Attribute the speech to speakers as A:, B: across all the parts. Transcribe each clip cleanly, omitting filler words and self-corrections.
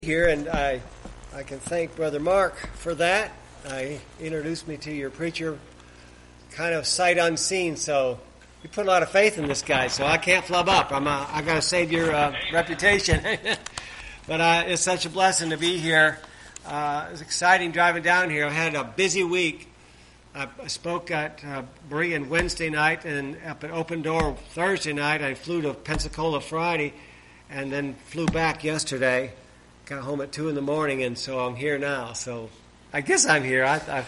A: Here, and I can thank Brother Mark for that. He introduced me to your preacher kind of sight unseen, so you put a lot of faith in this guy, so I can't flub up. I got to save your reputation. But it's such a blessing to be here. It was exciting driving down here. I had a busy week. I spoke at Berean Wednesday night and up at Open Door Thursday night. I flew to Pensacola Friday and then flew back yesterday. Got home at 2 in the morning, and so I'm here now. So I guess I'm here.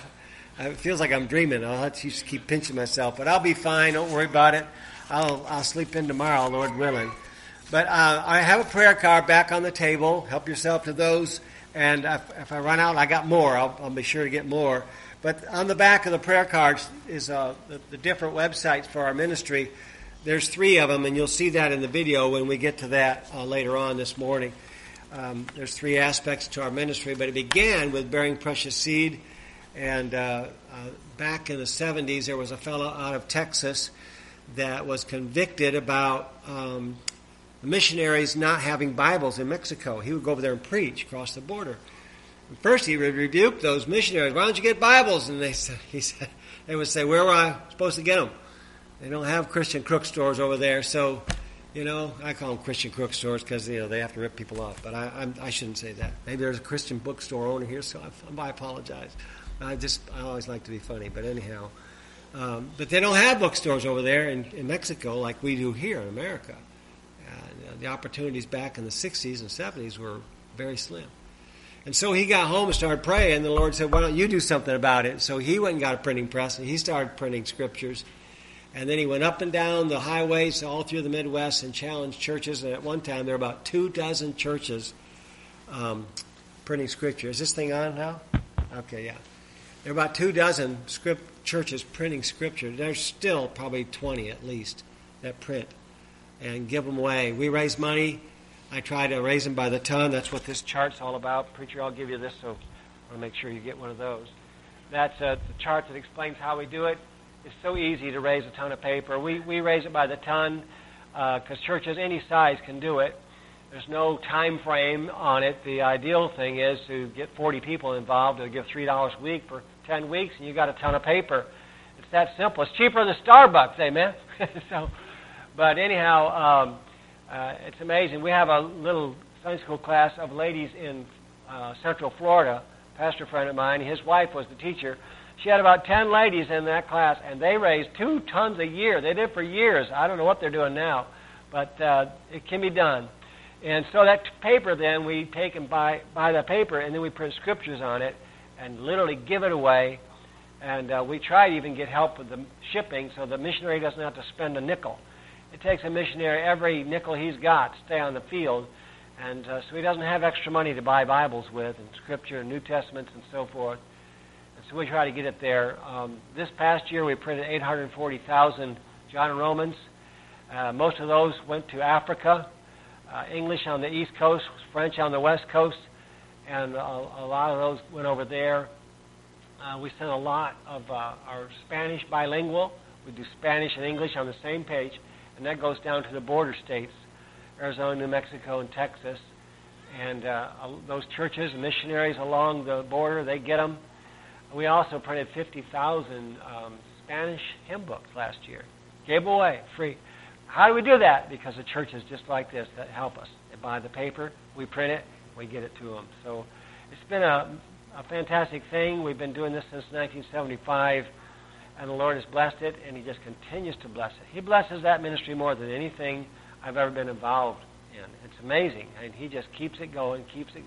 A: It feels like I'm dreaming. I'll have to just keep pinching myself, but I'll be fine. Don't worry about it. I'll sleep in tomorrow, Lord willing. But I have a prayer card back on the table. Help yourself to those. And if I run out, I got more. I'll be sure to get more. But on the back of the prayer cards is the different websites for our ministry. There's 3 of them, and you'll see that in the video when we get to that later on this morning. There's 3 aspects to our ministry, but it began with bearing precious seed. And back in the 70s, there was a fellow out of Texas that was convicted about missionaries not having Bibles in Mexico. He would go over there and preach across the border. And first, he would rebuke those missionaries. Why don't you get Bibles? And they would say, where were I supposed to get them? They don't have Christian crook stores over there, so... I call them Christian crook stores because, they have to rip people off. But I shouldn't say that. Maybe there's a Christian bookstore owner here, so I apologize. I always like to be funny. But anyhow, but they don't have bookstores over there in Mexico like we do here in America. The opportunities back in the 60s and 70s were very slim. And so he got home and started praying, and the Lord said, why don't you do something about it? So he went and got a printing press, and he started printing scriptures. And then he went up and down the highways all through the Midwest and challenged churches. And at one time, there were about 24 churches printing scripture. Is this thing on now? Okay, yeah. There are about 24 churches printing scripture. There's still probably 20 at least that print and give them away. We raise money. I try to raise them by the ton. That's what this chart's all about. Preacher, I'll give you this, so I want to make sure you get one of those. That's the chart that explains how we do it. It's so easy to raise a ton of paper. We raise it by the ton because churches any size can do it. There's no time frame on it. The ideal thing is to get 40 people involved. They'll give $3 a week for 10 weeks, and you got a ton of paper. It's that simple. It's cheaper than Starbucks, amen? But anyhow, it's amazing. We have a little Sunday school class of ladies in Central Florida. A pastor friend of mine, his wife was the teacher. She had about 10 ladies in that class, and they raised 2 tons a year. They did it for years. I don't know what they're doing now, but it can be done. And so that paper, then, we take and buy that paper, and then we print scriptures on it and literally give it away. And we try to even get help with the shipping so the missionary doesn't have to spend a nickel. It takes a missionary every nickel he's got to stay on the field, and so he doesn't have extra money to buy Bibles with and Scripture and New Testaments and so forth. So we try to get it there. This past year, we printed 840,000 John and Romans. Most of those went to Africa. English on the East Coast, French on the West Coast, and a lot of those went over there. We sent a lot of our Spanish bilingual. We do Spanish and English on the same page, and that goes down to the border states, Arizona, New Mexico, and Texas. And those churches and missionaries along the border, they get them. We also printed 50,000 Spanish hymn books last year. Gave away, free. How do we do that? Because the churches just like this that help us. They buy the paper, we print it, we get it to them. So it's been a fantastic thing. We've been doing this since 1975, and the Lord has blessed it, and He just continues to bless it. He blesses that ministry more than anything I've ever been involved in. It's amazing, and He just keeps it going,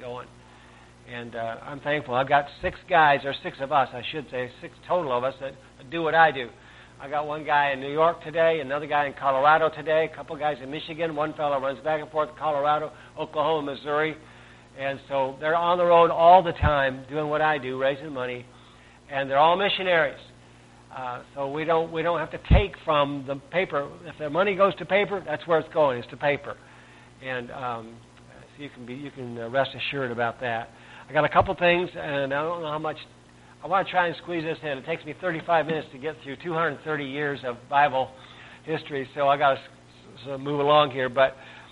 A: And I'm thankful. I've got 6 guys, or 6 of us, I should say, 6 total of us that do what I do. I got one guy in New York today, another guy in Colorado today, a couple guys in Michigan. One fellow runs back and forth to Colorado, Oklahoma, Missouri. And so they're on the road all the time doing what I do, raising money. And they're all missionaries. So we don't have to take from the paper. If the money goes to paper, that's where it's going, it's to paper. And so you can rest assured about that. I got a couple things, and I don't know how much. I want to try and squeeze this in. It takes me 35 minutes to get through 230 years of Bible history, so I got to move along here. But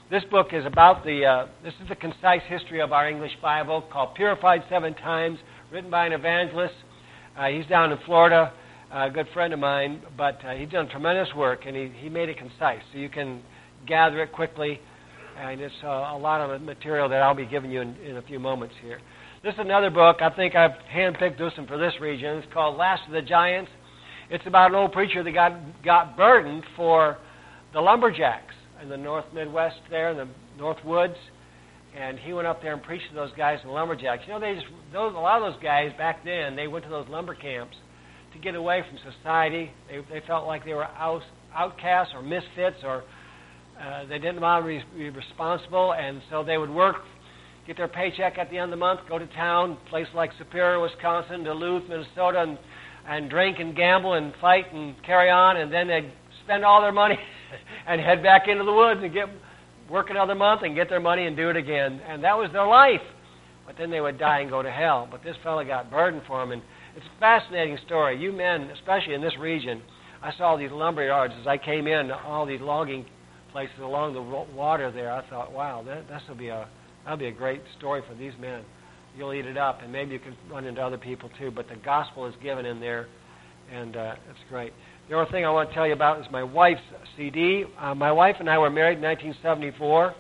B: This book is about this is the concise history of our English Bible, called Purified 7 Times, written by an evangelist. He's down in Florida, a good friend of mine, but he's done tremendous work, and he made it concise, so you can gather it quickly, and it's a lot of material that I'll be giving you in a few moments here. This is another book. I think I've handpicked this one for this region. It's called Last of the Giants. It's about an old preacher that got burdened for the lumberjacks in the North Midwest there, in the North Woods, and he went up there and preached to those guys in the lumberjacks. You know, a lot of those guys back then, they went to those lumber camps to get away from society. They felt like they were outcasts or misfits, or they didn't want to be responsible, and so they would work, get their paycheck at the end of the month, go to town, places like Superior, Wisconsin, Duluth, Minnesota, and drink and gamble and fight and carry on, and then they'd spend all their money and head back into the woods and work another month and get their money and do it again. And that was their life. But then they would die and go to hell. But this fellow got burdened for him. And it's a fascinating story. You men, especially in this region, I saw these lumber yards as I came in, all these logging places along the water there. I thought, wow, that'll be a great story for these men. You'll eat it up, and maybe you can run into other people too. But the gospel is given in there, and it's great. The other thing I want to tell you about is my wife's CD. My wife and I were married in 1974.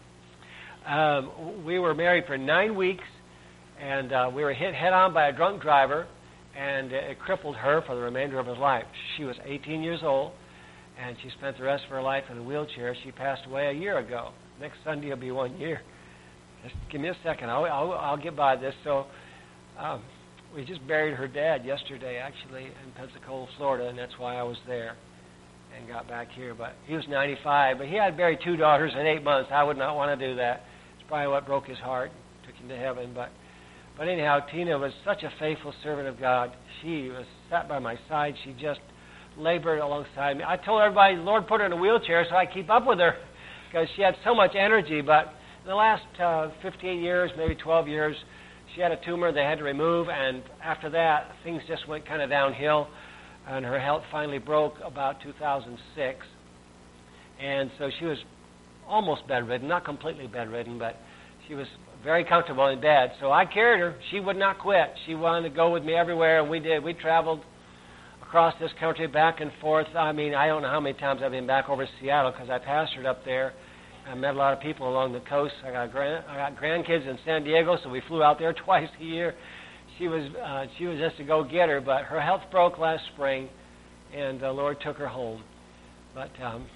B: We were married for 9 weeks, and we were hit head-on by a drunk driver, and it crippled her for the remainder of his life. She was 18 years old, and she spent the rest of her life in a wheelchair. She passed away a year ago. Next Sunday will be 1 year. Just give me a second. I'll get by this. So we just buried her dad yesterday, actually, in Pensacola, Florida, and that's why I was there and got back here. But he was 95, but he had buried 2 daughters in 8 months. I would not want to do that. It's probably what broke his heart, took him to heaven. But anyhow, Tina was such a faithful servant of God. She was sat by my side. She just labored alongside me. I told everybody the Lord put her in a wheelchair so I keep up with her because she had so much energy. But in the last 15 years, maybe 12 years, she had a tumor they had to remove, and after that, things just went kind of downhill, and her health finally broke about 2006. And so she was almost bedridden, not completely bedridden, but she was very comfortable in bed. So I carried her. She would not quit. She wanted to go with me everywhere, and we did. We traveled across this country back and forth. I mean, I don't know how many times I've been back over to Seattle because I pastored up there. I met a lot of people along the coast. I got grandkids in San Diego, so we flew out there twice a year. She was just a go-getter, but her health broke last spring, and the Lord took her home. But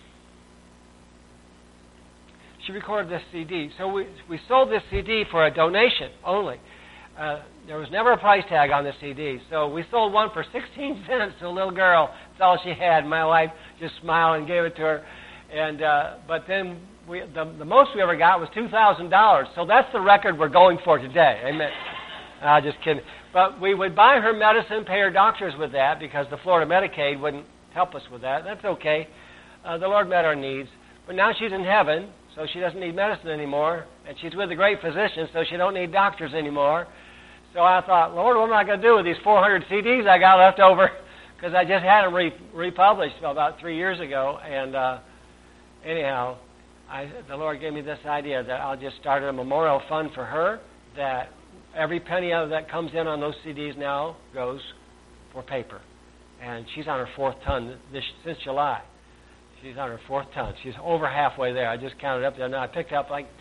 B: she recorded this CD. So we sold this CD for a donation only. There was never a price tag on the CD, so we sold one for 16 cents to a little girl. That's all she had. My wife just smiled and gave it to her. And but then the most we ever got was $2,000. So that's the record we're going for today. Amen. Just kidding. But we would buy her medicine, pay her doctors with that because the Florida Medicaid wouldn't help us with that. That's okay. The Lord met our needs. But now she's in heaven, so she doesn't need medicine anymore. And she's with the great physician, so she don't need doctors anymore. So I thought, Lord, what am I going to do with these 400 CDs I got left over? Because I just had them republished about 3 years ago. And anyhow, the Lord gave me this idea that I'll just start a memorial fund for her, that every penny of that comes in on those CDs now goes for paper. And she's on her 4th ton since July. She's on her 4th ton. She's over halfway there. I just counted up there. Now I picked up like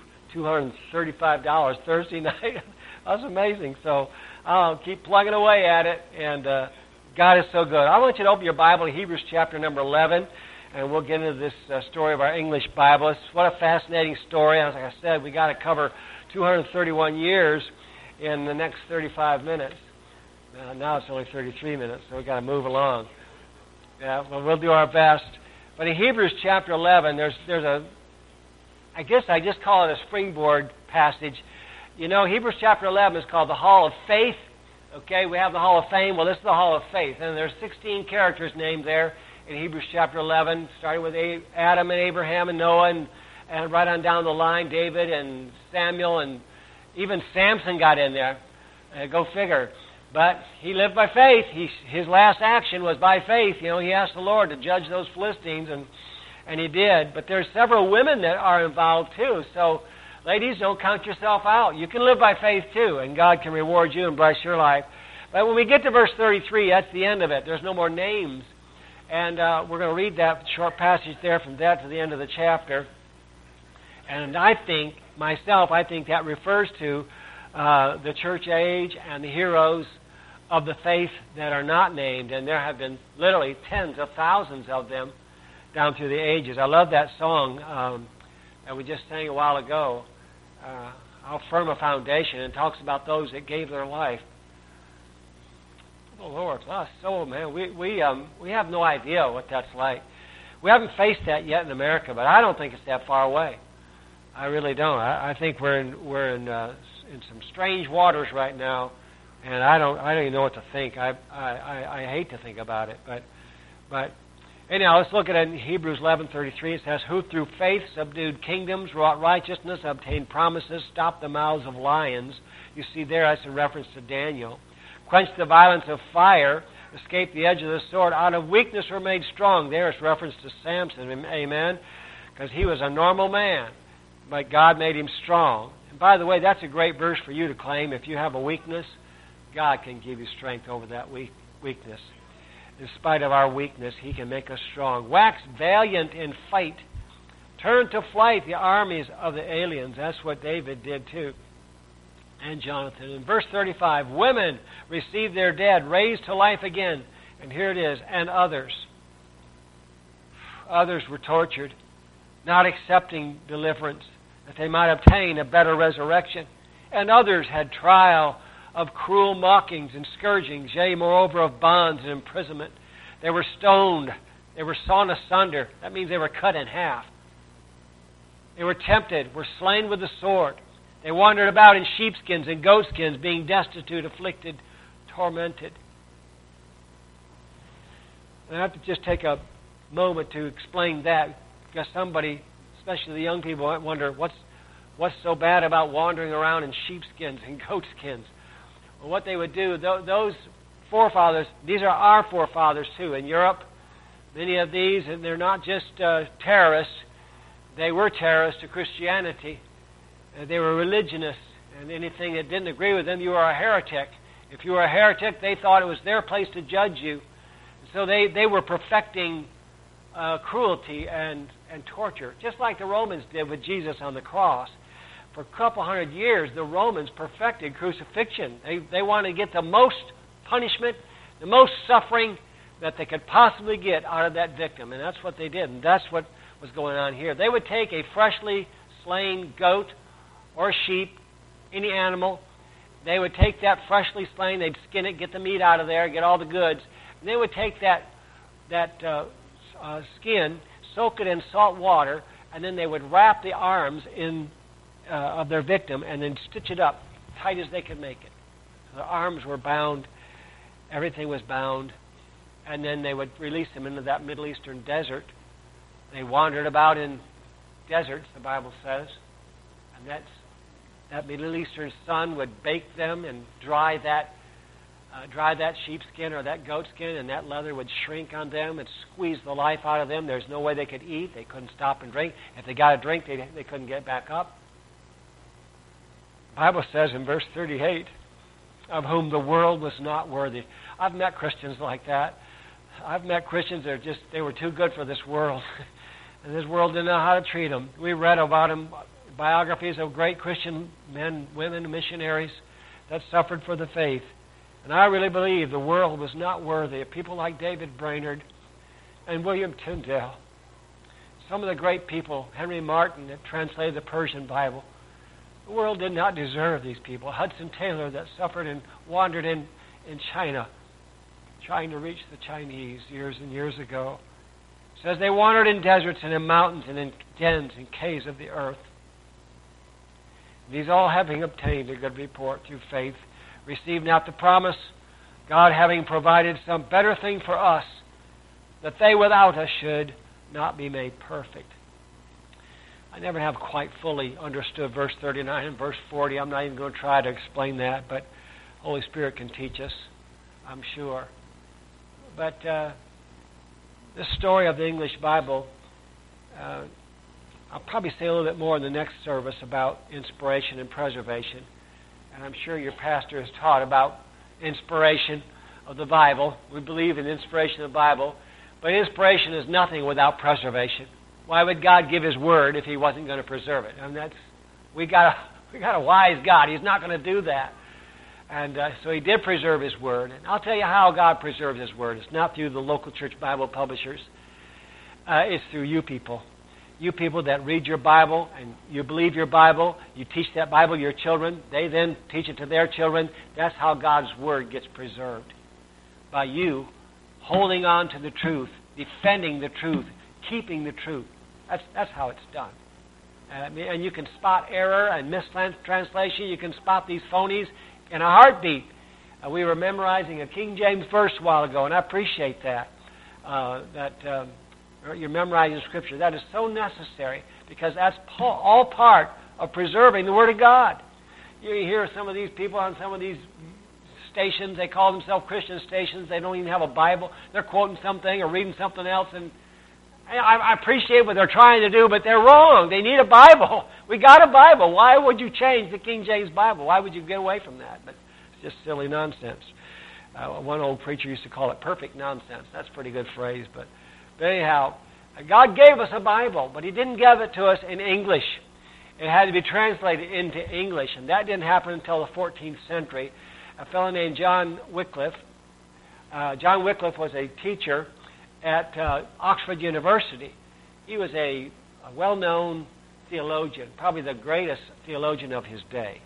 B: $235 Thursday night. That's amazing. So I'll keep plugging away at it, and God is so good. I want you to open your Bible to Hebrews chapter number 11, and we'll get into this story of our English Bible. What a fascinating story. As I said, we got to cover 231 years in the next 35 minutes. Now it's only 33 minutes, so we've got to move along. Yeah, well, we'll do our best. But in Hebrews chapter 11, there's a, I guess I just call it a springboard passage. You know, Hebrews chapter 11 is called the Hall of Faith. Okay, we have the Hall of Fame. Well, this is the Hall of Faith. And there's 16 characters named there in Hebrews chapter 11, starting with Adam and Abraham and Noah and right on down the line, David and Samuel, and even Samson got in there. Go figure. But he lived by faith. His last action was by faith. You know, he asked the Lord to judge those Philistines, and he did. But there's several women that are involved too. So, ladies, don't count yourself out. You can live by faith too, and God can reward you and bless your life. But when we get to verse 33, that's the end of it. There's no more names. And we're going to read that short passage there from that to the end of the chapter. And I think that refers to the church age and the heroes of the faith that are not named. And there have been literally tens of thousands of them down through the ages. I love that song that we just sang a while ago, How Firm a Foundation, and talks about those that gave their life. Oh, Lord, us, so, man, we have no idea what that's like. We haven't faced that yet in America, but I don't think it's that far away. I really don't. I think we're in some strange waters right now, and I don't even know what to think. I hate to think about it, but anyhow, let's look at it in Hebrews 11:33. It says, "Who through faith subdued kingdoms, wrought righteousness, obtained promises, stopped the mouths of lions." You see there, that's in reference to Daniel. "Quenched the violence of fire, escaped the edge of the sword, out of weakness were made strong." There it's reference to Samson, amen, because he was a normal man, but God made him strong. And by the way, that's a great verse for you to claim. If you have a weakness, God can give you strength over that weakness. In spite of our weakness, He can make us strong. "Wax valiant in fight. Turn to flight the armies of the aliens." That's what David did too. And Jonathan. In verse 35, "Women received their dead, raised to life again." And here it is, "and others." Others were tortured, not accepting deliverance, that they might obtain a better resurrection. "And others had trial of cruel mockings and scourgings, yea, moreover of bonds and imprisonment. They were stoned, they were sawn asunder." That means they were cut in half. "They were tempted, were slain with the sword. They wandered about in sheepskins and goatskins, being destitute, afflicted, tormented." And I have to just take a moment to explain that, because somebody, especially the young people, might wonder, what's so bad about wandering around in sheepskins and goatskins? Well, what they would do, those forefathers, these are our forefathers too. In Europe, many of these, and they're not just terrorists, they were terrorists to Christianity. They were religionists, and anything that didn't agree with them, you were a heretic. If you were a heretic, they thought it was their place to judge you. So they were perfecting cruelty and torture, just like the Romans did with Jesus on the cross. For a couple hundred years, the Romans perfected crucifixion. They wanted to get the most punishment, the most suffering that they could possibly get out of that victim, and that's what they did, and that's what was going on here. They would take a freshly slain goat or sheep, any animal. They would take that freshly slain, they'd skin it, get the meat out of there, get all the goods. And they would take that skin, soak it in salt water, and then they would wrap the arms of their victim and then stitch it up tight as they could make it. So the arms were bound, everything was bound, and then they would release them into that Middle Eastern desert. They wandered about in deserts, the Bible says, and that Middle Eastern sun would bake them and dry that sheepskin or that goatskin, and that leather would shrink on them and squeeze the life out of them. There's no way they could eat. They couldn't stop and drink. If they got a drink, they couldn't get back up. The Bible says in verse 38, "Of whom the world was not worthy." I've met Christians like that. I've met Christians that they were too good for this world. And this world didn't know how to treat them. We read about them, biographies of great Christian men, women, missionaries that suffered for the faith. And I really believe the world was not worthy of people like David Brainerd and William Tyndale. Some of the great people, Henry Martin, that translated the Persian Bible. The world did not deserve these people. Hudson Taylor, that suffered and wandered in China, trying to reach the Chinese years and years ago. It says they wandered in deserts and in mountains and in dens and caves of the earth. These all having obtained a good report through faith, received not the promise, God having provided some better thing for us, that they without us should not be made perfect. I never have quite fully understood verse 39 and verse 40. I'm not even going to try to explain that, but Holy Spirit can teach us, I'm sure. But this story of the English Bible I'll probably say a little bit more in the next service about inspiration and preservation. And I'm sure your pastor has taught about inspiration of the Bible. We believe in inspiration of the Bible. But inspiration is nothing without preservation. Why would God give His Word if He wasn't going to preserve it? And we got a wise God. He's not going to do that. And so He did preserve His Word. And I'll tell you how God preserves His Word. It's not through the local church Bible publishers. It's through you people. You people that read your Bible and you believe your Bible. You teach that Bible to your children. They then teach it to their children. That's how God's Word gets preserved. By you holding on to the truth, defending the truth, keeping the truth. That's how it's done. And you can spot error and mistranslation. You can spot these phonies in a heartbeat. We were memorizing a King James verse a while ago, and I appreciate that. You're memorizing Scripture. That is so necessary because that's all part of preserving the Word of God. You hear some of these people on some of these stations, they call themselves Christian stations. They don't even have a Bible. They're quoting something or reading something else, and I appreciate what they're trying to do, but they're wrong. They need a Bible. We got a Bible. Why would you change the King James Bible? Why would you get away from that? But it's just silly nonsense. One old preacher used to call it perfect nonsense. That's a pretty good phrase. But anyhow, God gave us a Bible, but He didn't give it to us in English. It had to be translated into English, and that didn't happen until the 14th century. A fellow named John Wycliffe. John Wycliffe was a teacher at Oxford University. He was a well-known theologian, probably the greatest theologian of his day.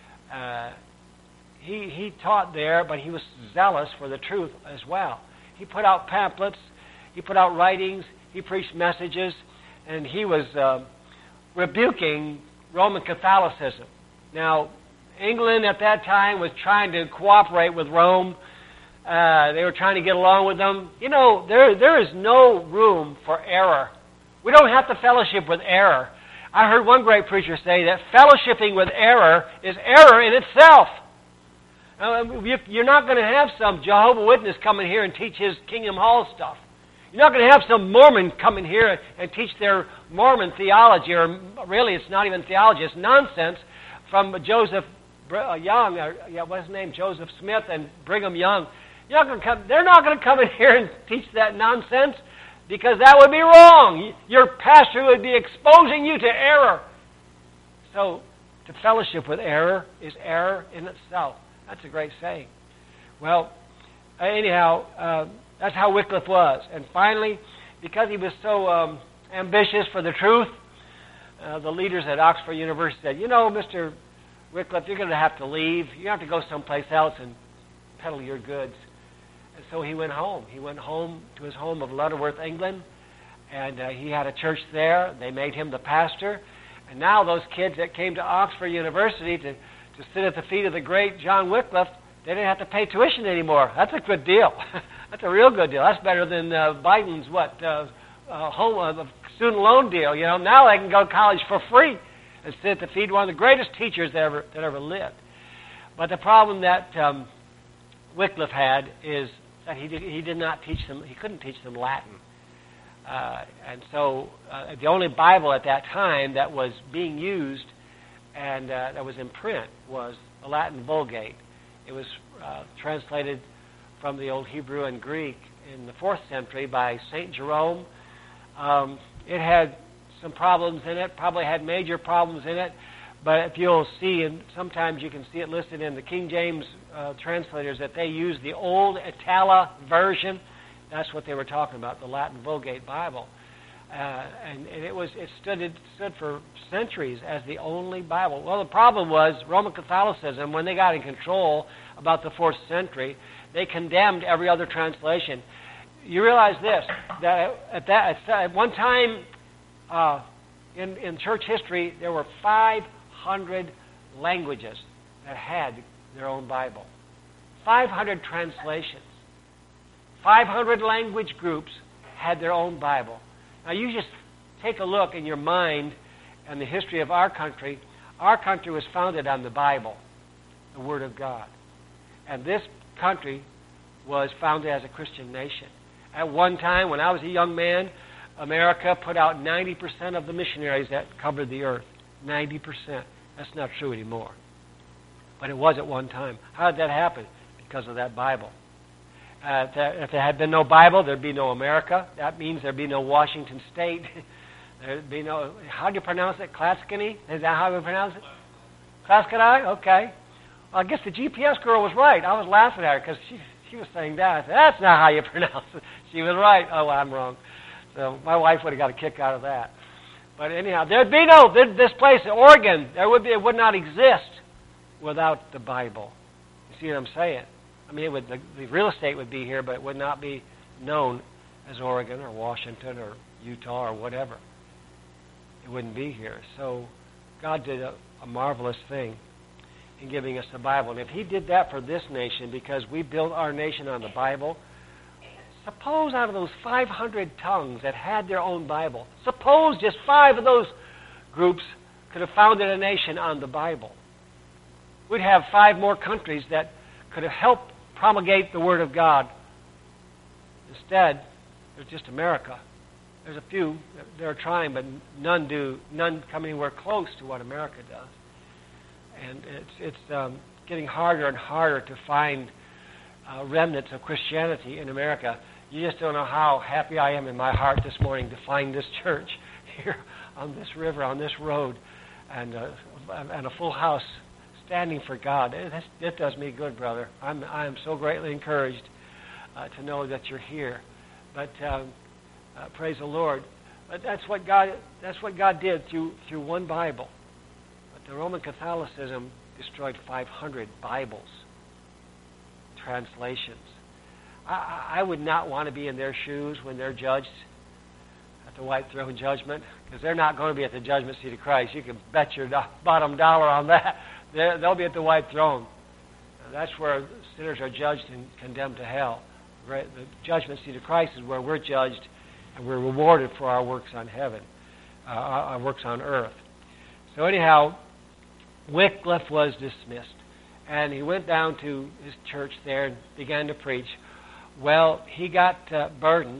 B: He taught there, but he was zealous for the truth as well. He put out pamphlets, he put out writings, he preached messages, and he was rebuking Roman Catholicism. Now, England at that time was trying to cooperate with Rome. They were trying to get along with them. You know, there is no room for error. We don't have to fellowship with error. I heard one great preacher say that fellowshipping with error is error in itself. You're not going to have some Jehovah's Witness come in here and teach his Kingdom Hall stuff. You're not going to have some Mormon come in here and teach their Mormon theology, or really it's not even theology, it's nonsense from Joseph Young, what's his name, Joseph Smith and Brigham Young. They're not going to come in here and teach that nonsense because that would be wrong. Your pastor would be exposing you to error. So, to fellowship with error is error in itself. That's a great saying. Well, anyhow, that's how Wycliffe was. And finally, because he was so ambitious for the truth, the leaders at Oxford University said, you know, Mr. Wycliffe, you're going to have to leave. You have to go someplace else and peddle your goods. And so he went home. He went home to his home of Lutterworth, England, and he had a church there. They made him the pastor. And now those kids that came to Oxford University to sit at the feet of the great John Wycliffe, they didn't have to pay tuition anymore. That's a good deal. That's a real good deal. That's better than Biden's, student loan deal. You know, now they can go to college for free and sit at the feet of one of the greatest teachers that ever lived. But the problem that Wycliffe had is that he did not teach them. He couldn't teach them Latin, and so the only Bible at that time that was being used and that was in print was the Latin Vulgate. It was translated from the Old Hebrew and Greek in the 4th century by St. Jerome. It had some problems in it, probably had major problems in it, but if you'll see, and sometimes you can see it listed in the King James translators, that they use the old Itala version. That's what they were talking about, the Latin Vulgate Bible. And it stood for centuries as the only Bible. Well, the problem was Roman Catholicism, when they got in control about the 4th century, they condemned every other translation. You realize this, that at one time in church history, there were 500 languages that had their own Bible. 500 translations. 500 language groups had their own Bible. Now you just take a look in your mind and the history of our country. Our country was founded on the Bible, the Word of God. And this country was founded as a Christian nation. At one time, when I was a young man, America put out 90% of the missionaries that covered the earth. 90%. That's not true anymore. But it was at one time. How did that happen? Because of that Bible. If there had been no Bible, there'd be no America. That means there'd be no Washington State. There'd be no... How do you pronounce it? Clatskanie? Is that how we pronounce it? Clatskanie? Okay. Well, I guess the GPS girl was right. I was laughing at her because she was saying that. I said, that's not how you pronounce it. She was right. Oh, I'm wrong. So my wife would have got a kick out of that. But anyhow, there'd be no... This place, Oregon, it would not exist without the Bible. You see what I'm saying? I mean, the real estate would be here, but it would not be known as Oregon or Washington or Utah or whatever. It wouldn't be here. So God did a marvelous thing in giving us the Bible. And if He did that for this nation, because we built our nation on the Bible, suppose out of those 500 tongues that had their own Bible, suppose just 5 of those groups could have founded a nation on the Bible. We'd have 5 more countries that could have helped promulgate the Word of God. Instead, there's just America. There's a few that are trying, but none come anywhere close to what America does. And it's getting harder and harder to find remnants of Christianity in America. You just don't know how happy I am in my heart this morning to find this church here on this river, on this road, and a full house standing for God. It does me good, brother. I am so greatly encouraged to know that you're here. But praise the Lord. But that's what God did through one Bible. But the Roman Catholicism destroyed 500 Bibles, translations. I would not want to be in their shoes when they're judged at the white throne judgment, because they're not going to be at the judgment seat of Christ. You can bet your bottom dollar on that. They'll be at the white throne. That's where sinners are judged and condemned to hell. The judgment seat of Christ is where we're judged and we're rewarded for our works on heaven, our works on earth. So anyhow, Wycliffe was dismissed, and he went down to his church there and began to preach. Well, he got burdened.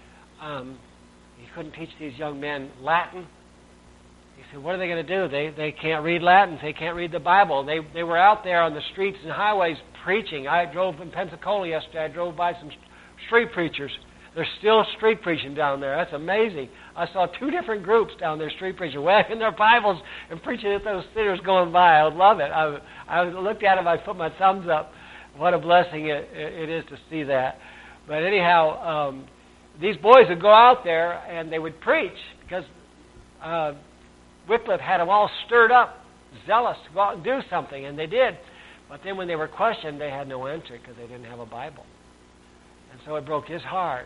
B: He couldn't teach these young men Latin. He said, what are they going to do? They can't read Latin. They can't read the Bible. They were out there on the streets and highways preaching. I drove in Pensacola yesterday. I drove by some street preachers. They're still street preaching down there. That's amazing. I saw 2 different groups down there street preaching, waving their Bibles and preaching at those sinners going by. I would love it. I looked at them. I put my thumbs up. What a blessing it is to see that. But anyhow, these boys would go out there and they would preach because Wycliffe had them all stirred up, zealous to go out and do something, and they did. But then when they were questioned, they had no answer because they didn't have a Bible. And so it broke his heart.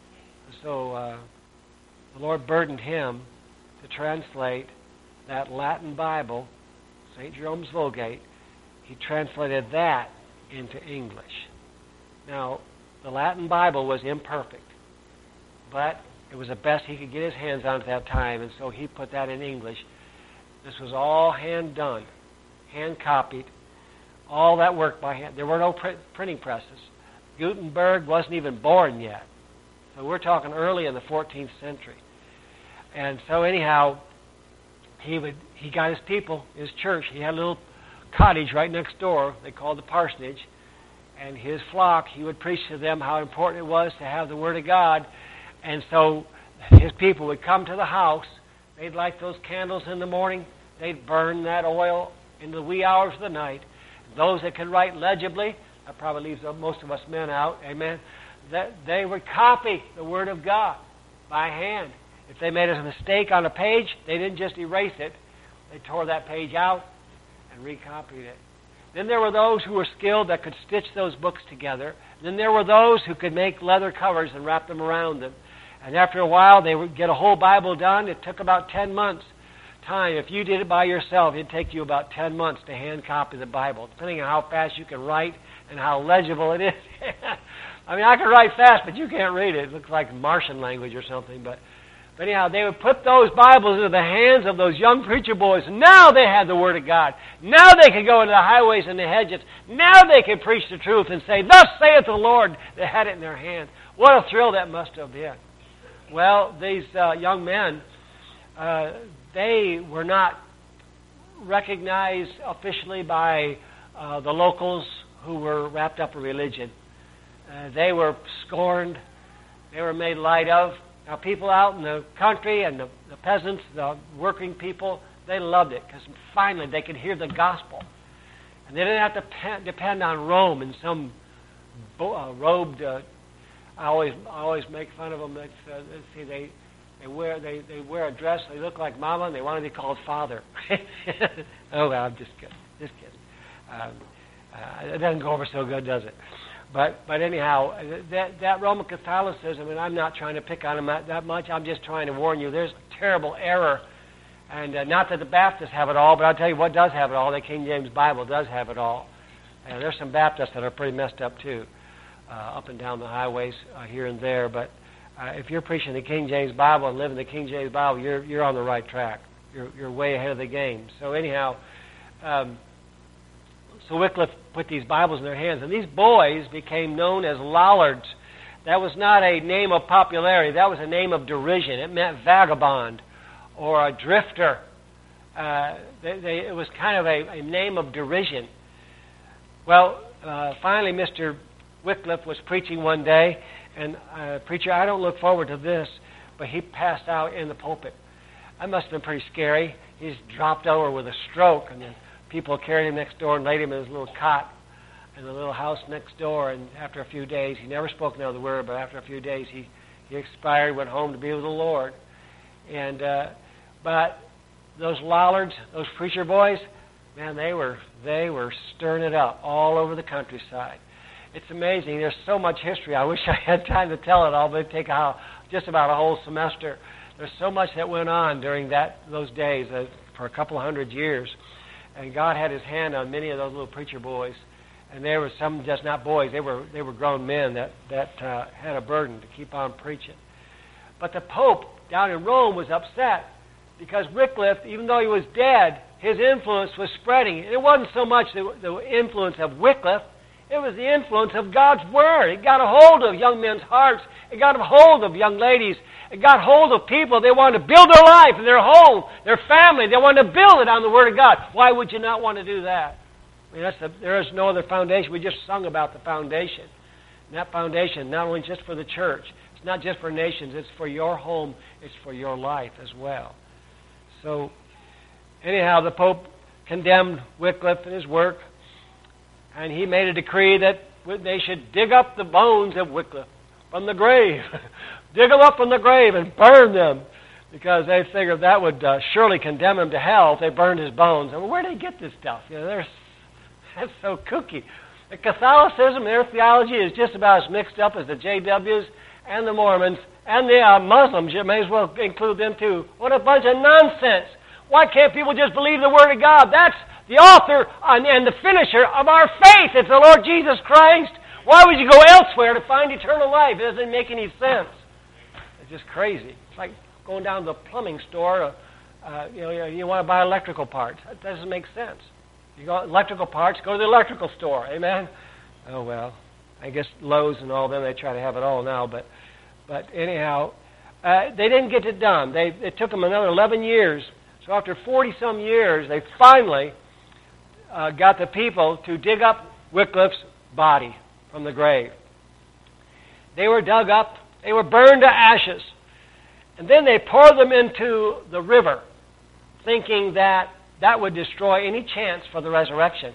B: So the Lord burdened him to translate that Latin Bible, St. Jerome's Vulgate. He translated that into English. Now, the Latin Bible was imperfect, but it was the best he could get his hands on at that time, and so he put that in English. This was all hand done, hand copied, all that work by hand. There were no printing presses. Gutenberg wasn't even born yet. So we're talking early in the 14th century. And so anyhow, he got his people, his church. He had a little cottage right next door they called the parsonage. And his flock, he would preach to them how important it was to have the Word of God. And so his people would come to the house. They'd light those candles in the morning. They'd burn that oil in the wee hours of the night. Those that could write legibly, that probably leaves most of us men out, amen, that they would copy the Word of God by hand. If they made a mistake on a page, they didn't just erase it. They tore that page out and recopied it. Then there were those who were skilled that could stitch those books together. Then there were those who could make leather covers and wrap them around them. And after a while, they would get a whole Bible done. It took about 10 months time. If you did it by yourself, it'd take you about 10 months to hand copy the Bible, depending on how fast you can write and how legible it is. I mean, I can write fast, but you can't read it. It looks like Martian language or something. But anyhow, they would put those Bibles into the hands of those young preacher boys. Now they had the Word of God. Now they could go into the highways and the hedges. Now they could preach the truth and say, "Thus saith the Lord." They had it in their hands. What a thrill that must have been. Well, these young men, they were not recognized officially by the locals who were wrapped up in religion. They were scorned. They were made light of. Now, people out in the country and the peasants, the working people, they loved it because finally they could hear the gospel. And they didn't have to depend on Rome and some robed... I always make fun of them. They wear a dress. They look like Mama, and they want to be called Father. Oh, well, I'm just kidding. It doesn't go over so good, does it? But anyhow, that Roman Catholicism, and I'm not trying to pick on them that much. I'm just trying to warn you. There's a terrible error, and not that the Baptists have it all, but I'll tell you what does have it all. The King James Bible does have it all. And there's some Baptists that are pretty messed up too, up and down the highways here and there. But if you're preaching the King James Bible and living the King James Bible, you're on the right track. You're way ahead of the game. So anyhow. So Wycliffe put these Bibles in their hands, and these boys became known as Lollards. That was not a name of popularity. That was a name of derision. It meant vagabond or a drifter. It was kind of a name of derision. Well, finally, Mr. Wycliffe was preaching one day, and preacher, I don't look forward to this, but he passed out in the pulpit. That must have been pretty scary. He just dropped over with a stroke, and then people carried him next door and laid him in his little cot in the little house next door. And after a few days, he never spoke another word, but after a few days, he expired, went home to be with the Lord. And but those Lollards, those preacher boys, man, they were stirring it up all over the countryside. It's amazing. There's so much history. I wish I had time to tell it all, but it'd take just about a whole semester. There's so much that went on during those days for a couple of 100 years. And God had His hand on many of those little preacher boys. And there were some just not boys. They were grown men that had a burden to keep on preaching. But the Pope down in Rome was upset because Wycliffe, even though he was dead, his influence was spreading. It wasn't so much the influence of Wycliffe. It was the influence of God's Word. It got a hold of young men's hearts. It got a hold of young ladies. It got hold of people. They wanted to build their life and their home, their family. They wanted to build it on the Word of God. Why would you not want to do that? I mean, there is no other foundation. We just sung about the foundation. And that foundation, not only just for the church, it's not just for nations, it's for your home, it's for your life as well. So, anyhow, the Pope condemned Wycliffe and his work, and he made a decree that they should dig up the bones of Wycliffe from the grave. Dig them up from the grave and burn them, because they figured that would surely condemn him to hell if they burned his bones. And where did they get this stuff? That's so kooky. The Catholicism, their theology is just about as mixed up as the JWs and the Mormons and the Muslims. You may as well include them too. What a bunch of nonsense. Why can't people just believe the Word of God? That's the author and the finisher of our faith. It's the Lord Jesus Christ. Why would you go elsewhere to find eternal life? It doesn't make any sense. It's just crazy. It's like going down to the plumbing store. You want to buy electrical parts. That doesn't make sense. You go electrical parts, go to the electrical store. Amen? Oh, well, I guess Lowe's and all them, they try to have it all now. But anyhow, they didn't get it done. It took them another 11 years. So after 40-some years, they finally got the people to dig up Wycliffe's body from the grave. They were dug up. They were burned to ashes. And then they poured them into the river, thinking that would destroy any chance for the resurrection.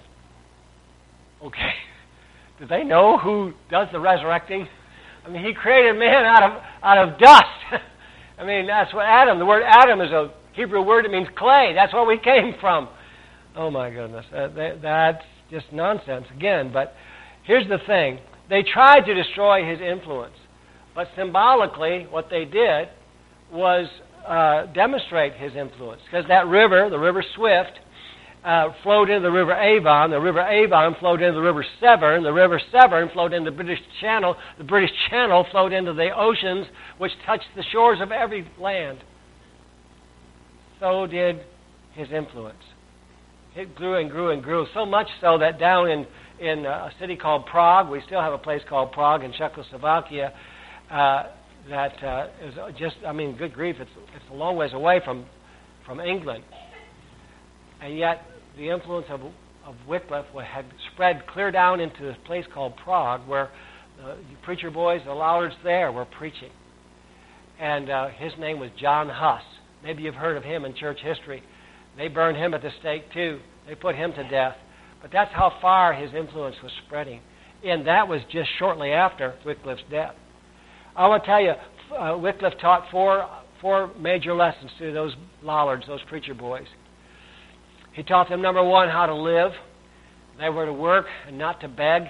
B: Okay. Do they know who does the resurrecting? I mean, He created man out of dust. I mean, that's what Adam, the word Adam is a Hebrew word that means clay. That's where we came from. Oh, my goodness. That's just nonsense again. But here's the thing. They tried to destroy His influence. But symbolically, what they did was demonstrate His influence. Because that river, the River Swift, flowed into the River Avon. The River Avon flowed into the River Severn. The River Severn flowed into the British Channel. The British Channel flowed into the oceans, which touched the shores of every land. So did His influence. It grew and grew and grew, so much so that down in a city called Prague, we still have a place called Prague in Czechoslovakia, that is just, good grief, it's a long ways away from England. And yet the influence of Wycliffe had spread clear down into this place called Prague, where the preacher boys, the Lollards there, were preaching. And his name was John Huss. Maybe you've heard of him in church history. They burned him at the stake too. They put him to death. But that's how far his influence was spreading. And that was just shortly after Wycliffe's death. I want to tell you, Wycliffe taught four major lessons to those Lollards, those preacher boys. He taught them, number one, how to live. They were to work and not to beg.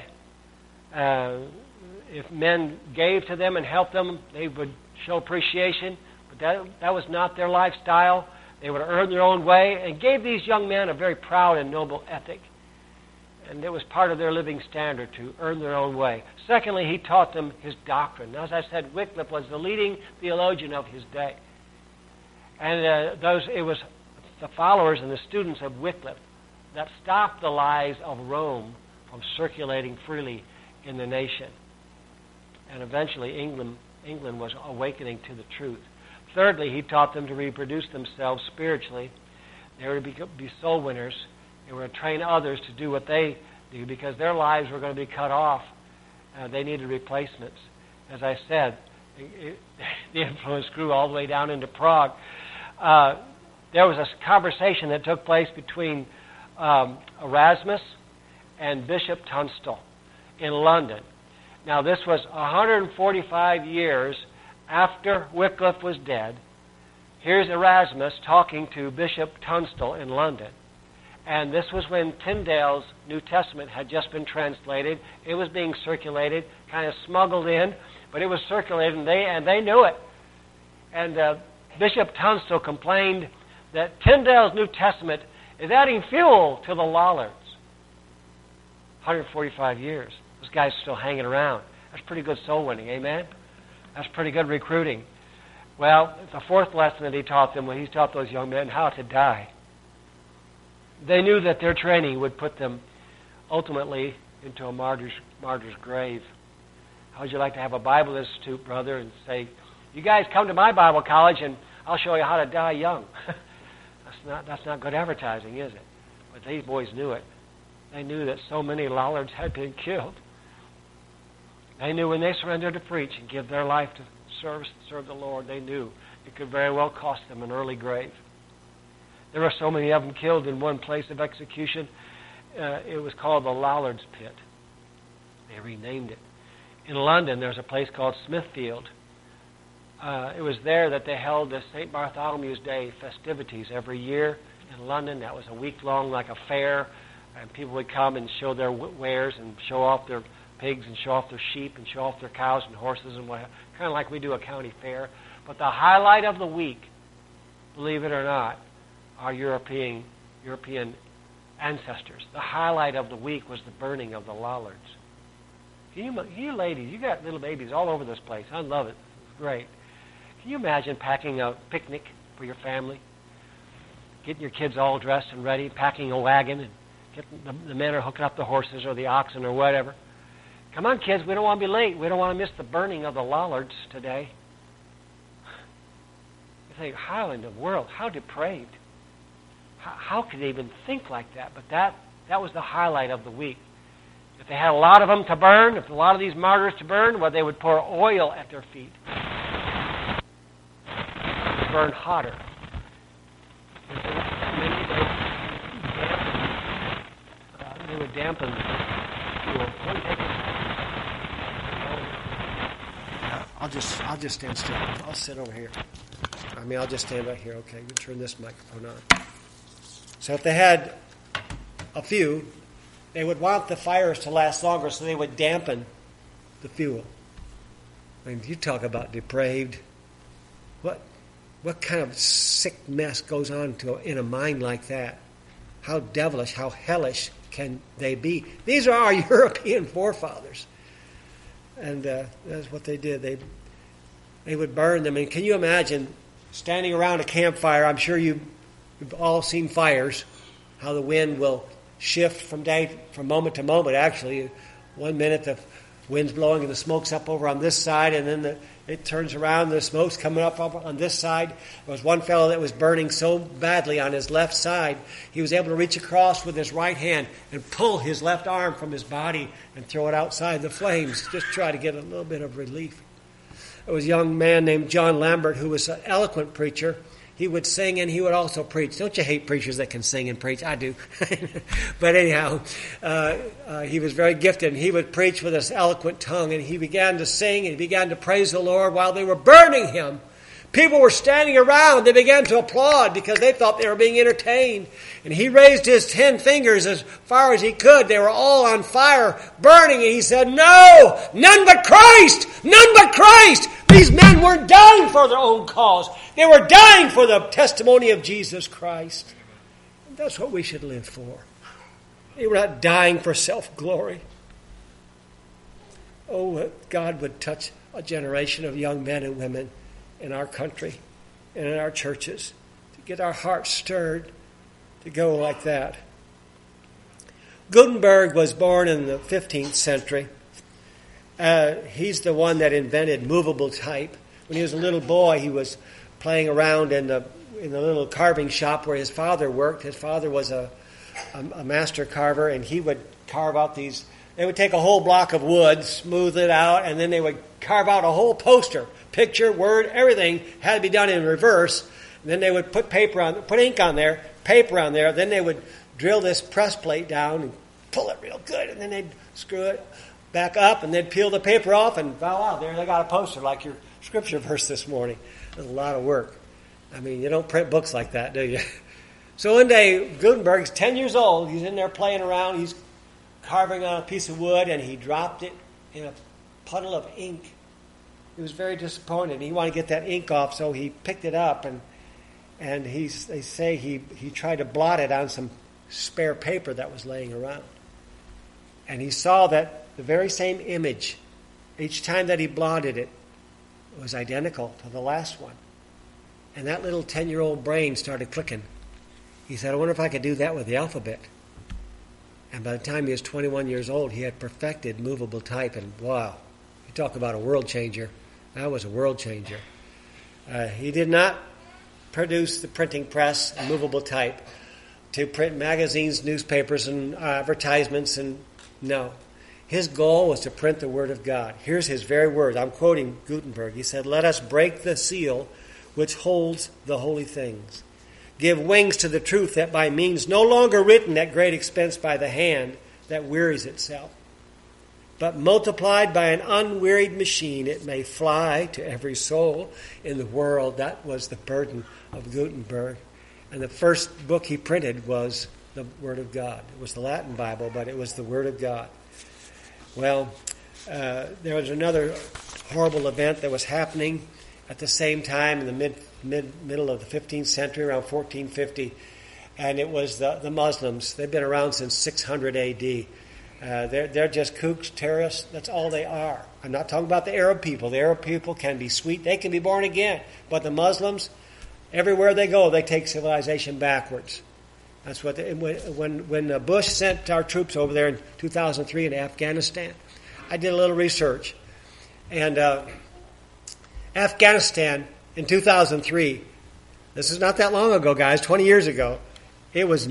B: If men gave to them and helped them, they would show appreciation. But that was not their lifestyle. They would earn their own way, and gave these young men a very proud and noble ethic. And it was part of their living standard to earn their own way. Secondly, he taught them his doctrine. As I said, Wycliffe was the leading theologian of his day. And it was the followers and the students of Wycliffe that stopped the lies of Rome from circulating freely in the nation. And eventually England was awakening to the truth. Thirdly, he taught them to reproduce themselves spiritually. They were to be soul winners. They were to train others to do what they do because their lives were going to be cut off. They needed replacements. As I said, the influence grew all the way down into Prague. There was a conversation that took place between Erasmus and Bishop Tunstall in London. Now, this was 145 years after Wycliffe was dead. Here's Erasmus talking to Bishop Tunstall in London. And this was when Tyndale's New Testament had just been translated. It was being circulated, kind of smuggled in, but it was circulated, and they knew it. And Bishop Tunstall complained that Tyndale's New Testament is adding fuel to the Lollards. 145 years. This guy's still hanging around. That's pretty good soul winning, amen? That's pretty good recruiting. Well, the fourth lesson that he taught them, when he taught those young men how to die. They knew that their training would put them ultimately into a martyr's grave. How would you like to have a Bible Institute, brother, and say, you guys come to my Bible college and I'll show you how to die young. That's not good advertising, is it? But these boys knew it. They knew that so many Lollards had been killed. They knew when they surrendered to preach and give their life to serve the Lord, they knew it could very well cost them an early grave. There were so many of them killed in one place of execution. It was called the Lollards Pit. They renamed it. In London, there's a place called Smithfield. It was there that they held the St. Bartholomew's Day festivities every year in London. That was a week-long, like a fair, and people would come and show their wares and show off their pigs and show off their sheep and show off their cows and horses and what, kind of like we do a county fair. But the highlight of the week, believe it or not, our European ancestors. The highlight of the week was the burning of the Lollards. You ladies, you got little babies all over this place. I love it. It's great. Can you imagine packing a picnic for your family? Getting your kids all dressed and ready, packing a wagon, and getting the men are hooking up the horses or the oxen or whatever. Come on, kids, we don't want to be late. We don't want to miss the burning of the Lollards today. You think, how in the world? How depraved? How could they even think like that? But that was the highlight of the week. If they had a lot of them to burn, if a lot of these martyrs to burn, well, they would pour oil at their feet. They burn hotter. They would dampen the fuel. I'll just stand still. I'll sit over here. I'll just stand right here. Okay, you turn this microphone on. So if they had a few, they would want the fires to last longer, so they would dampen the fuel. You talk about depraved. What kind of sick mess goes on in a mind like that? How devilish, how hellish can they be? These are our European forefathers. And that's what they did. They would burn them. And can you imagine standing around a campfire? I'm sure you've all seen fires, how the wind will shift from moment to moment. Actually, one minute
A: Wind's blowing and the smoke's up over on this side, and then it turns around, the smoke's coming up on this side. There was one fellow that was burning so badly on his left side, he was able to reach across with his right hand and pull his left arm from his body and throw it outside the flames, just try to get a little bit of relief. There was a young man named John Lambert who was an eloquent preacher. He would sing and he would also preach. Don't you hate preachers that can sing and preach? I do. But anyhow, he was very gifted, and he would preach with his eloquent tongue, and he began to sing and he began to praise the Lord while they were burning him. People were standing around. They began to applaud because they thought they were being entertained. And he raised his 10 fingers as far as he could. They were all on fire, burning. And he said, "No, none but Christ! None but Christ!" These men weren't dying for their own cause. They were dying for the testimony of Jesus Christ. And that's what we should live for. They were not dying for self-glory. Oh, that God would touch a generation of young men and women in our country and in our churches to get our hearts stirred to go like that. Gutenberg was born in the 15th century. He's the one that invented movable type. When he was a little boy, he was playing around in the little carving shop where his father worked. His father was a master carver, and he would carve out these. They would take a whole block of wood, smooth it out, and then they would carve out a whole poster. Picture, word, everything had to be done in reverse. And then they would put ink on there, paper on there. Then they would drill this press plate down and pull it real good. And then they'd screw it back up, and they'd peel the paper off, and voila, there they got a poster like your scripture verse this morning. That's a lot of work. I mean, you don't print books like that, do you? So one day, Gutenberg's 10 years old. He's in there playing around. He's carving on a piece of wood, and he dropped it in a puddle of ink. He was very disappointed. He wanted to get that ink off, so he picked it up, and they say he tried to blot it on some spare paper that was laying around. And he saw that the very same image, each time that he blotted it, was identical to the last one. And that little 10-year-old brain started clicking. He said, "I wonder if I could do that with the alphabet." And by the time he was 21 years old, he had perfected movable type. And wow, you talk about a world changer. That was a world changer. He did not produce the printing press and movable type to print magazines, newspapers, and advertisements. And no. His goal was to print the Word of God. Here's his very words. I'm quoting Gutenberg. He said, "Let us break the seal which holds the holy things. Give wings to the truth that by means no longer written at great expense by the hand that wearies itself, but multiplied by an unwearied machine, it may fly to every soul in the world." That was the burden of Gutenberg. And the first book he printed was the Word of God. It was the Latin Bible, but it was the Word of God. Well, there was another horrible event that was happening at the same time in the middle of the 15th century, around 1450, and it was the Muslims. They've been around since 600 A.D. They're just kooks, terrorists. That's all they are. I'm not talking about the Arab people. The Arab people can be sweet. They can be born again. But the Muslims, everywhere they go, they take civilization backwards. That's what when Bush sent our troops over there in 2003 in Afghanistan, I did a little research. And Afghanistan in 2003, this is not that long ago, guys, 20 years ago, it was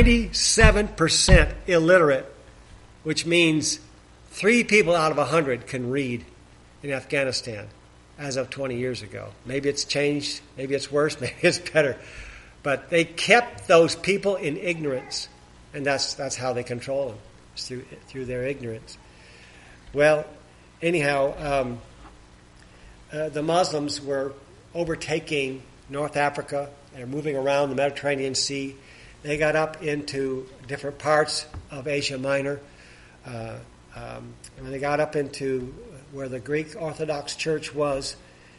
A: 97% illiterate, which means 3 people out of 100 can read in Afghanistan as of 20 years ago. Maybe it's changed, maybe it's worse, maybe it's better. But they kept those people in ignorance, and that's how they control them, through their ignorance. Well, anyhow, the Muslims were overtaking North Africa. They're moving around the Mediterranean Sea. They got up into different parts of Asia Minor. And when they got up into where the Greek Orthodox Church was,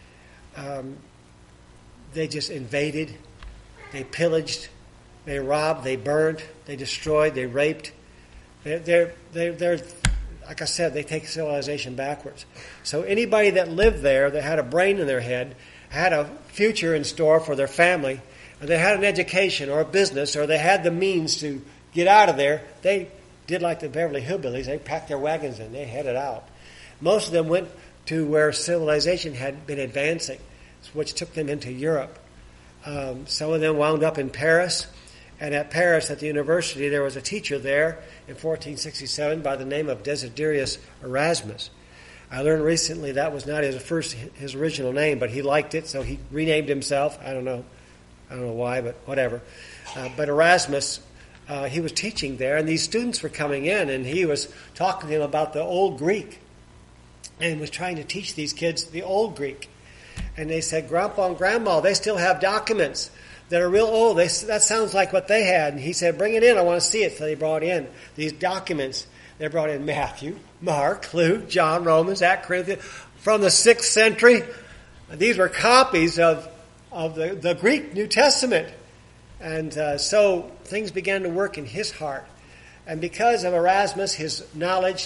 A: they just invaded. They pillaged, they robbed, they burned, they destroyed, they raped. They're like I said, they take civilization backwards. So anybody that lived there, that had a brain in their head, had a future in store for their family, or they had an education or a business, or they had the means to get out of there, they did like the Beverly Hillbillies. They packed their wagons and they headed out. Most of them went to where civilization had been advancing, which took them into Europe. Some of them wound up in Paris, and at Paris, at the university, there was a teacher there in 1467 by the name of Desiderius Erasmus. I learned recently that was not his original name, but he liked it, so he renamed himself. I don't know why, but whatever. But Erasmus, he was teaching there, and these students were coming in, and he was talking to them about the Old Greek, and was trying to teach these kids the Old Greek. And they said, Grandpa and Grandma, they still have documents that are real old. That sounds like what they had. And he said, bring it in. I want to see it. So they brought in these documents. They brought in Matthew, Mark, Luke, John, Romans, Acts, Corinthians, from the 6th century. These were copies of the Greek New Testament. And so things began to work in his heart. And because of Erasmus, his knowledge,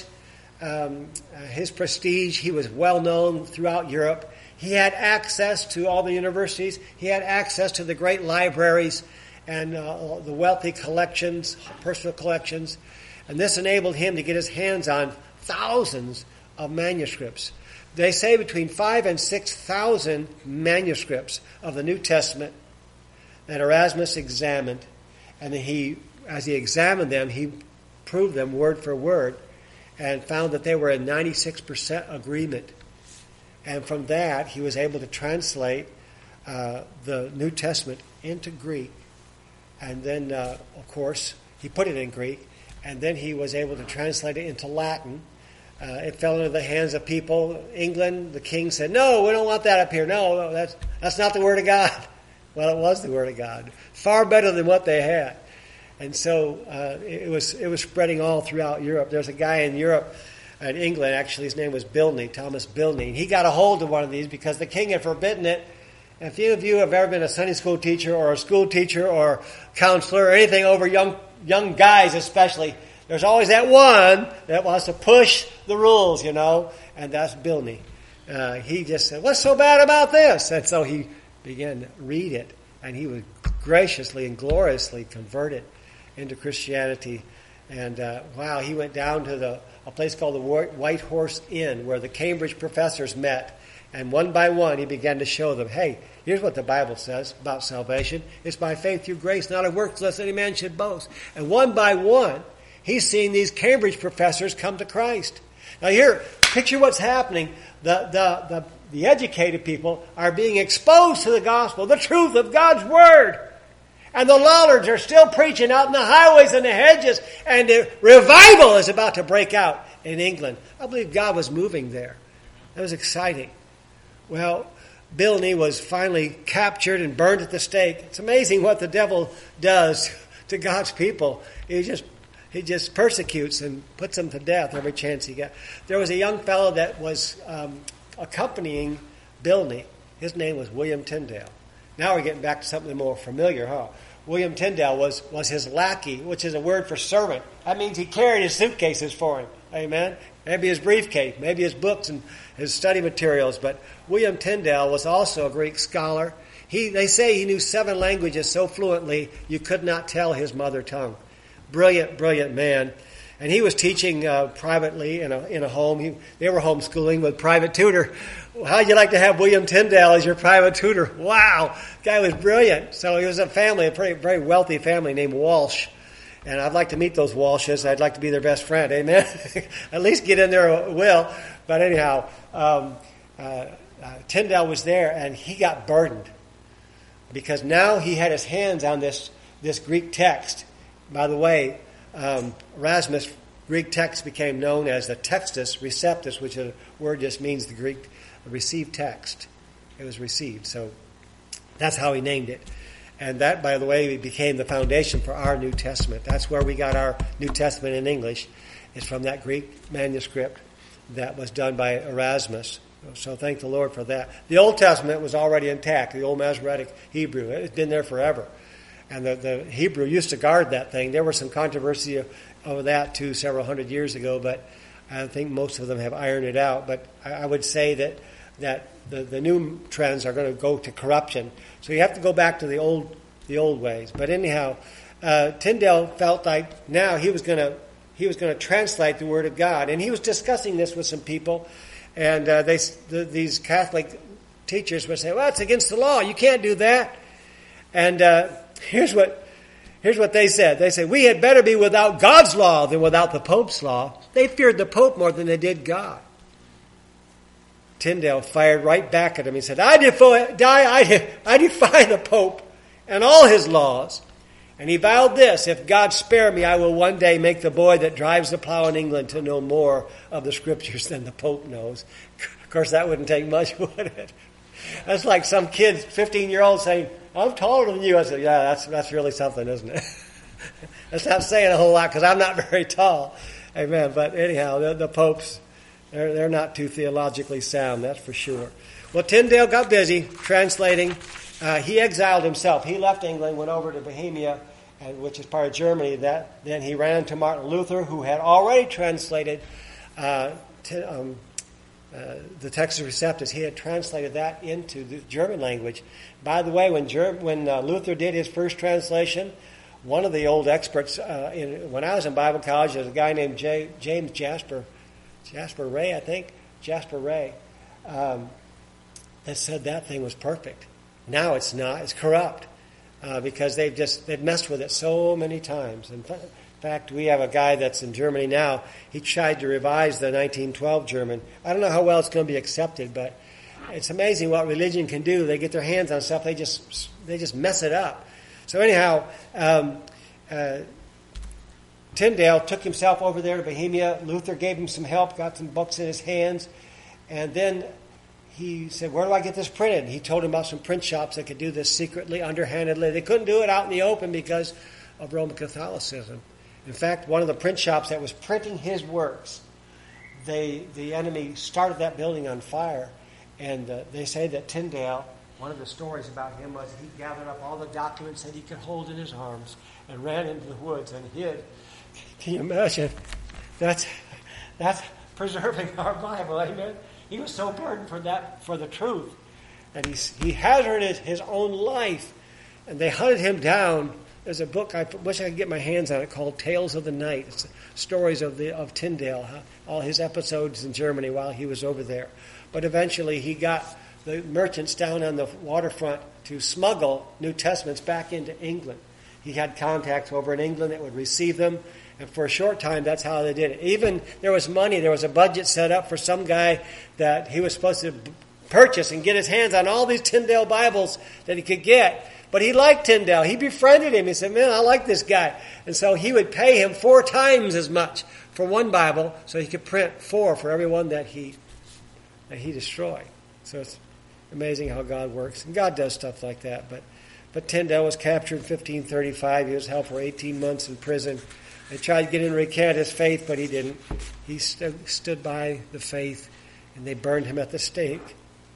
A: his prestige, he was well known throughout Europe. He had access to all the universities. He had access to the great libraries and the wealthy collections, personal collections. And this enabled him to get his hands on thousands of manuscripts. They say between 5,000 and 6,000 manuscripts of the New Testament that Erasmus examined. And as he examined them, he proved them word for word and found that they were in 96% agreement. And from that, he was able to translate the New Testament into Greek. And then, of course, he put it in Greek. And then he was able to translate it into Latin. It fell into the hands of people. England, the king said, no, we don't want that up here. No, that's not the Word of God. Well, it was the Word of God. Far better than what they had. And so it was spreading all throughout Europe. There's a guy in Europe, in England, actually, his name was Bilney, Thomas Bilney. He got a hold of one of these because the king had forbidden it. And if any of you have ever been a Sunday school teacher or a school teacher or counselor or anything over young guys especially, there's always that one that wants to push the rules, and that's Bilney. He just said, what's so bad about this? And so he began to read it, and he was graciously and gloriously converted into Christianity. And he went down to a place called the White Horse Inn, where the Cambridge professors met. And one by one, he began to show them, hey, here's what the Bible says about salvation. It's by faith through grace, not of works, lest any man should boast. And one by one, he's seeing these Cambridge professors come to Christ. Now here, picture what's happening. The educated people are being exposed to the gospel, the truth of God's Word. And the Lollards are still preaching out in the highways and the hedges, and the revival is about to break out in England. I believe God was moving there. That was exciting. Well, Bilney was finally captured and burned at the stake. It's amazing what the devil does to God's people. He just persecutes and puts them to death every chance he gets. There was a young fellow that was accompanying Bilney. His name was William Tyndale. Now we're getting back to something more familiar, huh? William Tyndale was his lackey, which is a word for servant. That means he carried his suitcases for him. Amen? Maybe his briefcase, maybe his books and his study materials. But William Tyndale was also a Greek scholar. They say he knew 7 languages so fluently you could not tell his mother tongue. Brilliant, brilliant man. And he was teaching privately in a home. They were homeschooling with private tutor. How'd you like to have William Tyndale as your private tutor? Wow, guy was brilliant. So he was a very wealthy family named Walsh. And I'd like to meet those Walshes. I'd like to be their best friend. Amen? At least get in there will. But anyhow, Tyndale was there, and he got burdened. Because now he had his hands on this Greek text. By the way, Erasmus' Greek text became known as the Textus Receptus, which is a word just means the Greek received text. It was received. So that's how he named it. And that, by the way, became the foundation for our New Testament. That's where we got our New Testament in English. It's from that Greek manuscript that was done by Erasmus. So thank the Lord for that. The Old Testament was already intact, the Old Masoretic Hebrew. It had been there forever. And the Hebrew used to guard that thing. There was some controversy over that, too, several hundred years ago, but I think most of them have ironed it out. But I would say that the new trends are going to go to corruption. So you have to go back to the old ways. But anyhow, Tyndale felt like now he was going to he was going to translate the Word of God. And he was discussing this with some people, and these Catholic teachers would say, well, it's against the law. You can't do that. And here's what they said. They said, we had better be without God's law than without the Pope's law. They feared the Pope more than they did God. Tyndale fired right back at him. He said, I defy the Pope and all his laws. And he vowed this, if God spare me, I will one day make the boy that drives the plow in England to know more of the Scriptures than the Pope knows. Of course, that wouldn't take much, would it? That's like some kid, 15-year-old, saying, I'm taller than you. I said, yeah, that's really something, isn't it? That's not saying a whole lot because I'm not very tall. Amen. But anyhow, the popes, they're not too theologically sound, that's for sure. Well, Tyndale got busy translating. He exiled himself. He left England, went over to Bohemia, which is part of Germany. Then he ran to Martin Luther, who had already translated the Textus Receptus. He had translated that into the German language. By the way, when Luther did his first translation, one of the old experts, when I was in Bible college, there was a guy named James Jasper Ray, I think, that said that thing was perfect. Now it's not. It's corrupt because they've messed with it so many times. In fact, we have a guy that's in Germany now. He tried to revise the 1912 German. I don't know how well it's going to be accepted, but it's amazing what religion can do. They get their hands on stuff. They just mess it up. So anyhow, Tyndale took himself over there to Bohemia. Luther gave him some help, got some books in his hands, and then he said, where do I get this printed? He told him about some print shops that could do this secretly, underhandedly. They couldn't do it out in the open because of Roman Catholicism. In fact, one of the print shops that was printing his works, the enemy started that building on fire. And they say that Tyndale, one of the stories about him was he gathered up all the documents that he could hold in his arms and ran into the woods and hid. Can you imagine? That's preserving our Bible, amen? He was so burdened for the truth. And he hazarded his own life. And they hunted him down. There's a book, I wish I could get my hands on it, called Tales of the Night. It's stories of Tyndale, all his episodes in Germany while he was over there. But eventually he got the merchants down on the waterfront to smuggle New Testaments back into England. He had contacts over in England that would receive them. And for a short time, that's how they did it. Even there was money. There was a budget set up for some guy that he was supposed to purchase and get his hands on all these Tyndale Bibles that he could get. But he liked Tyndale. He befriended him. He said, man, I like this guy. And so he would pay him 4 times as much for one Bible so he could print 4 for every one that he destroyed. So it's amazing how God works. And God does stuff like that. But Tyndale was captured in 1535. He was held for 18 months in prison. They tried to get him to recant his faith, but he didn't. He stood by the faith, and they burned him at the stake.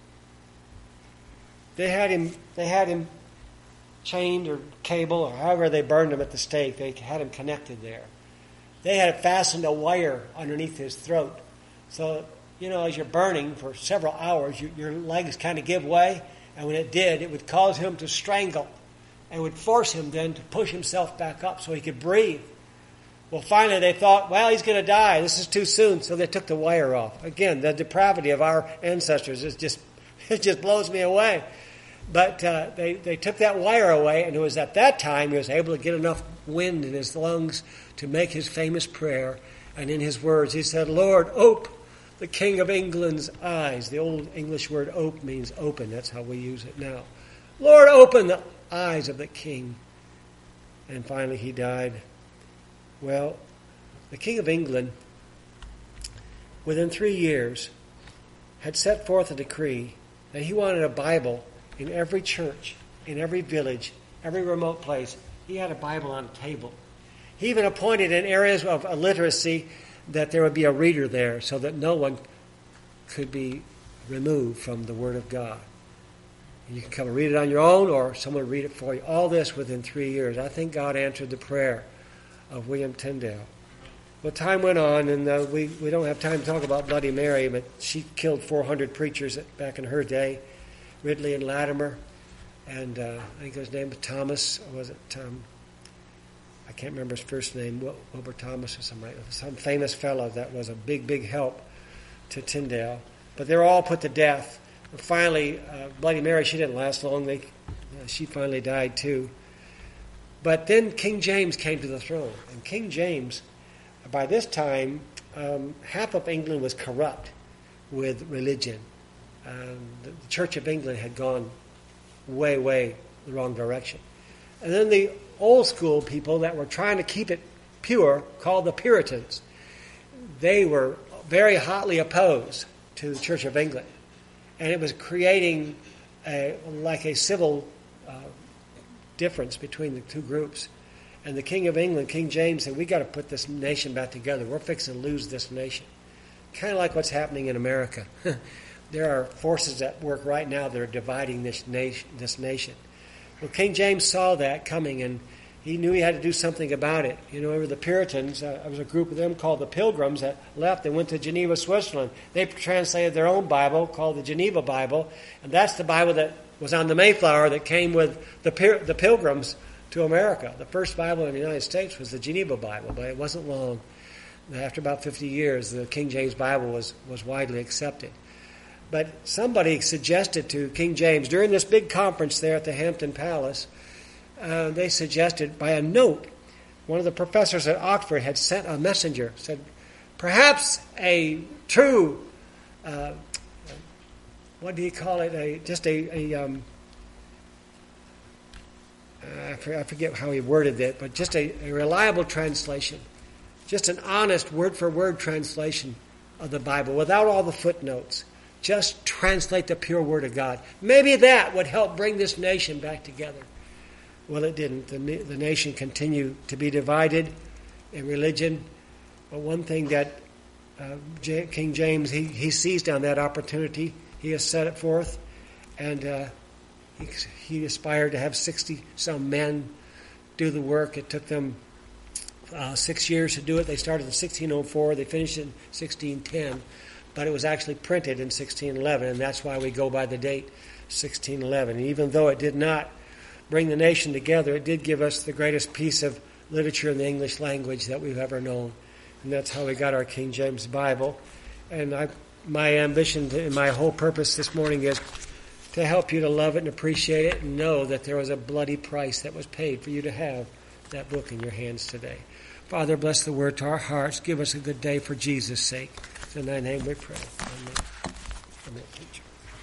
A: They had him chained or cable, or however they burned him at the stake. They had him connected there. They had fastened a wire underneath his throat. So, as you're burning for several hours, your legs kind of give way, and when it did, it would cause him to strangle, and would force him then to push himself back up so he could breathe. Well, finally they thought, well, he's going to die. This is too soon. So they took the wire off. Again, the depravity of our ancestors it just blows me away. But they took that wire away, and it was at that time he was able to get enough wind in his lungs to make his famous prayer. And in his words, he said, Lord, ope the King of England's eyes. The old English word ope means open. That's how we use it now. Lord, open the eyes of the king. And finally he died. Well, the King of England, within 3 years, had set forth a decree that he wanted a Bible in every church, in every village, every remote place. He had a Bible on a table. He even appointed in areas of illiteracy that there would be a reader there so that no one could be removed from the Word of God. You can come and read it on your own, or someone would read it for you. All this within 3 years. I think God answered the prayer of William Tyndale. Well, time went on, and we don't have time to talk about Bloody Mary, but she killed 400 preachers back in her day, Ridley and Latimer, and I think his name was Thomas, or was it Tom? I can't remember his first name, Wilbur Thomas or some famous fellow that was a big, big help to Tyndale. But they were all put to death. And finally, Bloody Mary, she didn't last long. She finally died too. But then King James came to the throne. And King James, by this time, half of England was corrupt with religion. The Church of England had gone way, way the wrong direction. And then the old school people that were trying to keep it pure, called the Puritans, they were very hotly opposed to the Church of England. And it was creating a civil difference between the two groups. And the King of England, King James, said, we got to put this nation back together. We're fixing to lose this nation. Kind of like what's happening in America. There are forces at work right now that are dividing this nation. Well, King James saw that coming, and he knew he had to do something about it. You know, there were the Puritans. There was a group of them called the Pilgrims that left and went to Geneva, Switzerland. They translated their own Bible called the Geneva Bible, and that's the Bible that was on the Mayflower that came with the Pilgrims to America. The first Bible in the United States was the Geneva Bible, but it wasn't long. After about 50 years, the King James Bible was widely accepted. But somebody suggested to King James, during this big conference there at the Hampton Palace, they suggested by a note, one of the professors at Oxford had sent a messenger, said, perhaps a true, what do you call it, I forget how he worded it, but just a reliable translation, just an honest word-for-word translation of the Bible without all the footnotes. Just translate the pure Word of God. Maybe that would help bring this nation back together. Well, it didn't. The nation continued to be divided in religion. But one thing that King James, he seized on that opportunity. He has set it forth. And he aspired to have 60-some men do the work. It took them 6 years to do it. They started in 1604. They finished in 1610. But it was actually printed in 1611, and that's why we go by the date 1611. And even though it did not bring the nation together, it did give us the greatest piece of literature in the English language that we've ever known. And that's how we got our King James Bible. And my ambition and my whole purpose this morning is to help you to love it and appreciate it and know that there was a bloody price that was paid for you to have that book in your hands today. Father, bless the word to our hearts. Give us a good day for Jesus' sake. In thy name we pray. Amen. Amen.